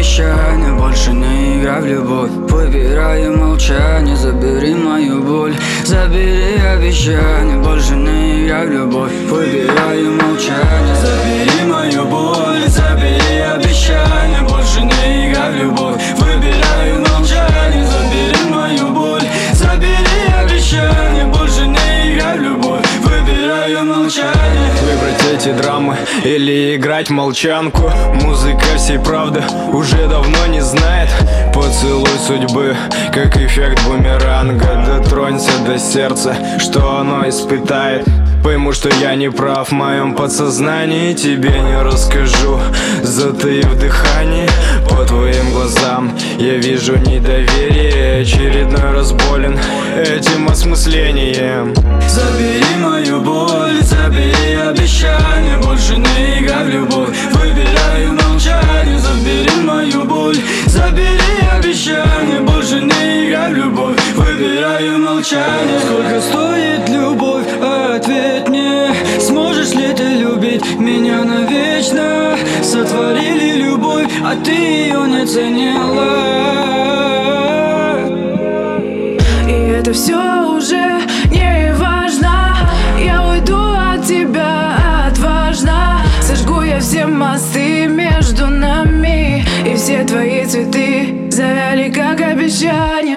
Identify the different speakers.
Speaker 1: обещания, больше не играй в любовь. Выбираю молчание, забери мою боль. Забери обещания, больше не играй в любовь. Выбираю молчание, забери мою боль. Забери обещания, больше не играй в любовь. Выбираю молчание, забери мою боль. Забери обещания, больше не играй в любовь. Выбираю молчание.
Speaker 2: Выбрать эти драмы или играть молчанку. Музыка всей правды уже давно не знает. Поцелуй судьбы, как эффект бумеранга. Дотронься до сердца, что оно испытает. Пойму, что я не прав в моем подсознании. Тебе не расскажу, затаив дыхание. По твоим глазам я вижу недоверие. Очередной раз болен этим осмыслением.
Speaker 1: Забери мою боль, забери обещания, больше не играй в любовь. Выбираю молчание, забери мою боль. Забери обещания, больше не играй в любовь. Выбираю молчание. Сколько стоит любовь? Ответь мне, сможешь ли ты любить меня навечно? Сотворили любовь, а ты ее не ценила.
Speaker 3: И это все уже не важно. Я уйду от тебя отважно. Сожгу я все мосты между нами. И все твои цветы завяли, как обещания.